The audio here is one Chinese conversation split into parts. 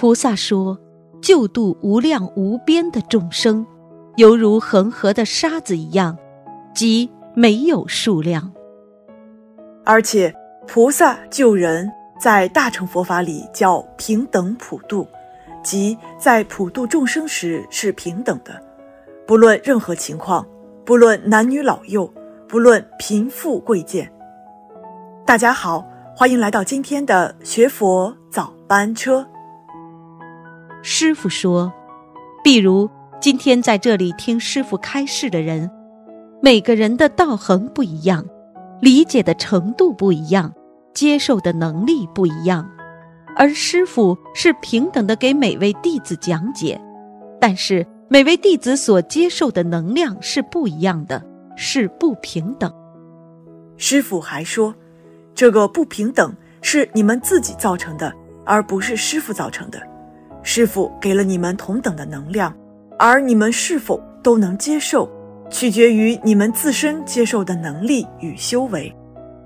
菩萨说，救度无量无边的众生，犹如恒河的沙子一样，即没有数量。 而且菩萨救人在大乘佛法里叫平等普度，即在普度众生时是平等的，不论任何情况，不论男女老幼，不论贫富贵贱。大家好，欢迎来到今天的学佛早班车。 师父说，比如今天在这里听师父开示的人，每个人的道行不一样，理解的程度不一样，接受的能力不一样，而师父是平等的给每位弟子讲解，但是每位弟子所接受的能量是不一样的，是不平等。 师父还说，这个不平等是你们自己造成的，而不是师父造成的。师父给了你们同等的能量，而你们是否都能接受，取决于你们自身接受的能力与修为。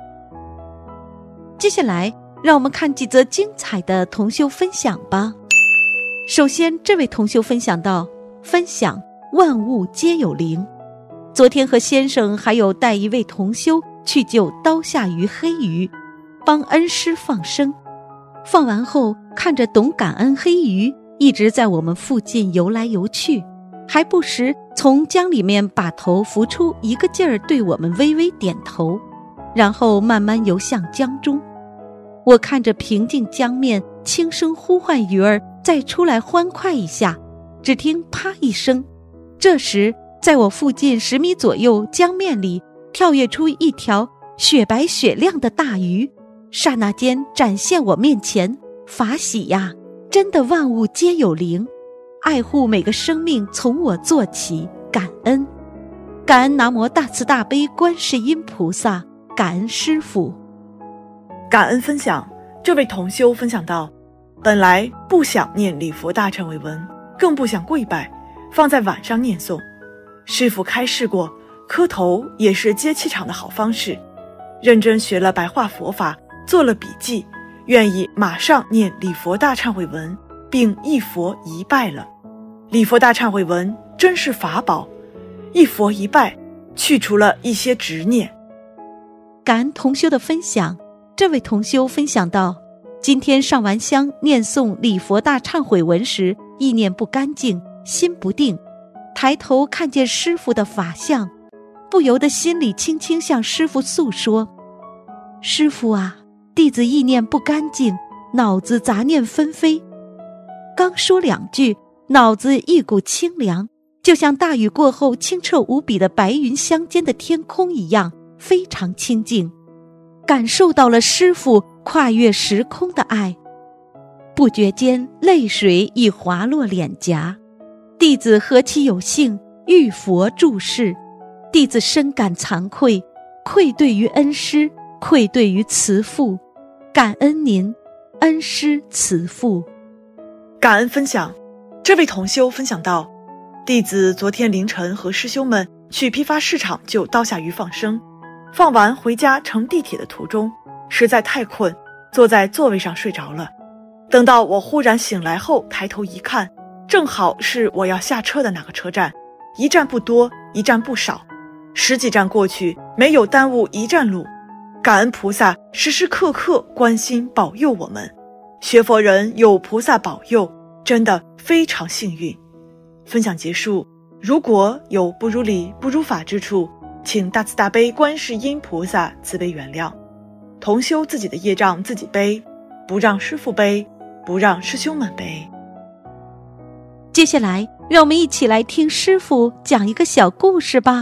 接下来让我们看几则精彩的同修分享吧。首先，这位同修分享到，分享万物皆有灵。昨天和先生还有带一位同修去救刀下鱼黑鱼，帮恩师放生。放完后，看着懂感恩黑鱼一直在我们附近游来游去，还不时从江里面把头浮出，一个劲儿对我们微微点头，然后慢慢游向江中。我看着平静江面，轻声呼唤鱼儿再出来欢快一下，只听啪一声，这时在我附近10米左右江面里跳跃出一条雪白雪亮的大鱼，刹那间展现我面前。法喜呀，真的万物皆有灵，爱护每个生命从我做起，感恩。感恩南无大慈大悲观世音菩萨，感恩师父。 感恩分享，这位同修分享到，本来不想念礼佛大忏悔文，更不想跪拜，放在晚上念诵。师父开示过，磕头也是接气场的好方式。认真学了白话佛法，做了笔记，愿意马上念礼佛大忏悔文，并一佛一拜了。礼佛大忏悔文真是法宝，一佛一拜，去除了一些执念。 感恩同修的分享，这位同修分享到，今天上完香念诵礼佛大忏悔文时，意念不干净，心不定，抬头看见师父的法相，不由得心里轻轻向师父诉说，师父啊，弟子意念不干净，脑子杂念纷飞。刚说2句，脑子一股清凉，就像大雨过后清澈无比的白云相间的天空一样，非常清净，感受到了师父跨越时空的爱。不觉间泪水已滑落脸颊，弟子何其有幸遇佛注释，弟子深感惭愧，愧对于恩师，愧对于慈父，感恩您，恩师慈父。 感恩分享，这位同修分享到，弟子昨天凌晨和师兄们去批发市场救刀下鱼放生，放完回家乘地铁的途中，实在太困，坐在座位上睡着了。等到我忽然醒来后抬头一看，正好是我要下车的那个车站，一站不多，一站不少，10几站过去，没有耽误1站路。感恩菩萨时时刻刻关心保佑我们，学佛人有菩萨保佑，真的非常幸运。分享结束，如果有不如理不如法之处，请大慈大悲观世音菩萨慈悲原谅。同修自己的业障自己背，不让师父背，不让师兄们背。 接下来让我们一起来听师父讲一个小故事吧。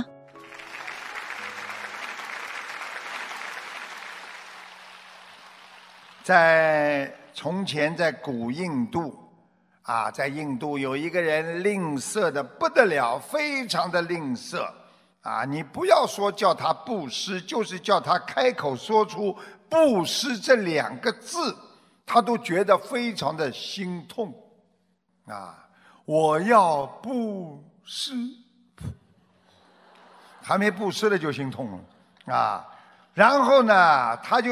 在从前，在古印度在印度有一个人吝啬的不得了，非常的吝啬你不要说叫他布施，就是叫他开口说出布施这2个字，他都觉得非常的心痛我要布施，还没布施了就心痛了然后呢，他就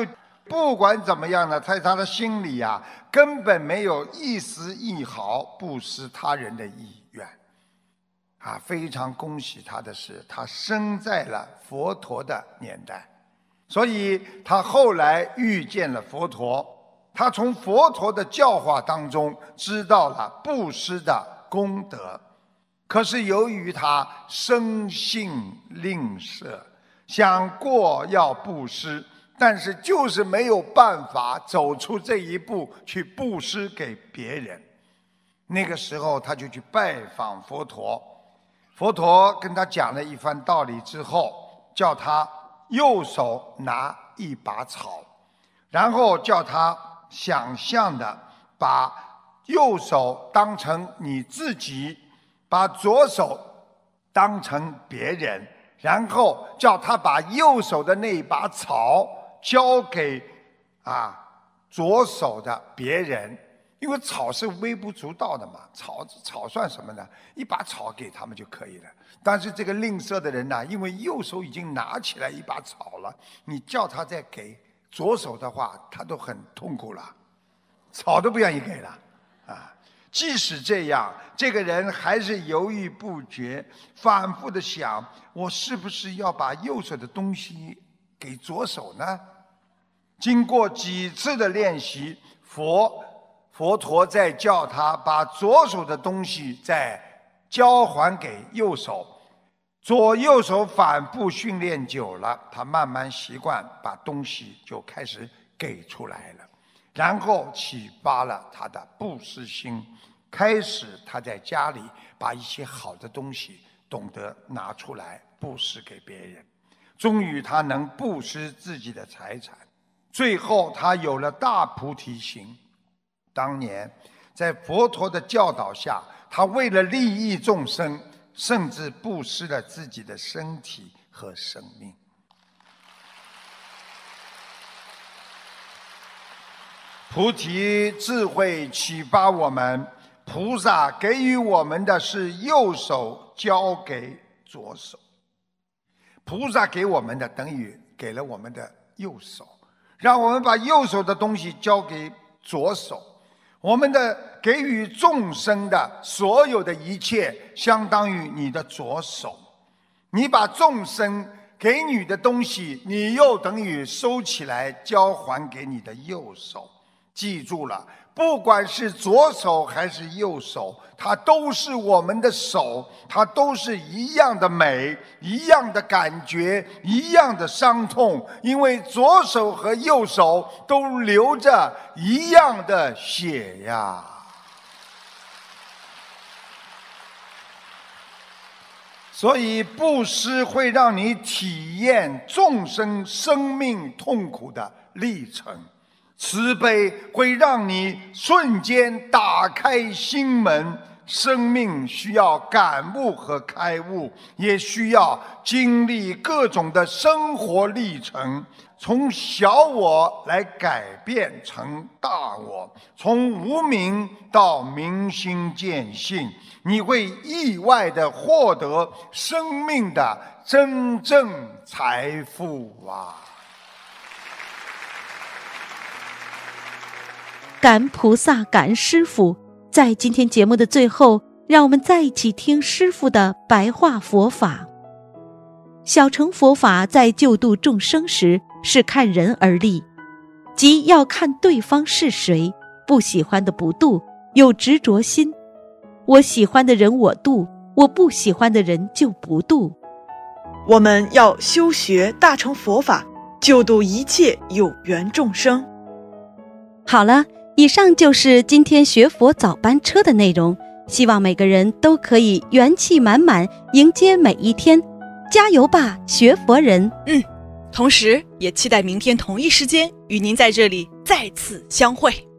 不管怎么样呢，在他的心里啊，根本没有一丝一毫布施他人的意愿。非常恭喜他的是，他生在了佛陀的年代，所以他后来遇见了佛陀，他从佛陀的教化当中知道了布施的功德。可是由于他生性吝啬，想过要布施，但是就是没有办法走出这一步去布施给别人。那个时候他就去拜访佛陀，佛陀跟他讲了一番道理之后，叫他右手拿一把草，然后叫他想象的把右手当成你自己，把左手当成别人，然后叫他把右手的那一把草交给左手的别人，因为草是微不足道的嘛，草算什么呢？一把草给他们就可以了。但是这个吝啬的人呢，因为右手已经拿起来一把草了，你叫他再给左手的话，他都很痛苦了，草都不愿意给了即使这样，这个人还是犹豫不决，反复的想，我是不是要把右手的东西给左手呢？经过几次的练习，佛陀在叫他把左手的东西再交还给右手，左右手反复训练久了，他慢慢习惯，把东西就开始给出来了，然后启发了他的布施心。开始他在家里把一些好的东西懂得拿出来布施给别人，终于他能布施自己的财产，最后他有了大菩提心。当年在佛陀的教导下，他为了利益众生，甚至布施了自己的身体和生命。菩提智慧启发我们，菩萨给予我们的是右手交给左手，菩萨给我们的等于给了我们的右手，让我们把右手的东西交给左手。我们的给予众生的所有的一切，相当于你的左手。你把众生给你的东西，你又等于收起来交还给你的右手。记住了，不管是左手还是右手，它都是我们的手，它都是一样的美，一样的感觉，一样的伤痛，因为左手和右手都流着一样的血呀。所以布施会让你体验众生生命痛苦的历程，慈悲会让你瞬间打开心门。生命需要感悟和开悟，也需要经历各种的生活历程，从小我来改变成大我，从无明到明心见性，你会意外地获得生命的真正财富啊！ 感恩菩萨，感恩师父。在今天节目的最后，让我们再一起听师父的白话佛法。小乘佛法在救度众生时是看人而立，即要看对方是谁，不喜欢的不度，有执着心。我喜欢的人我度，我不喜欢的人就不度。 我们要修学大乘佛法，救度一切有缘众生。 好了，以上就是今天学佛早班车的内容，希望每个人都可以元气满满迎接每一天，加油吧，学佛人！ 同时也期待明天同一时间与您在这里再次相会。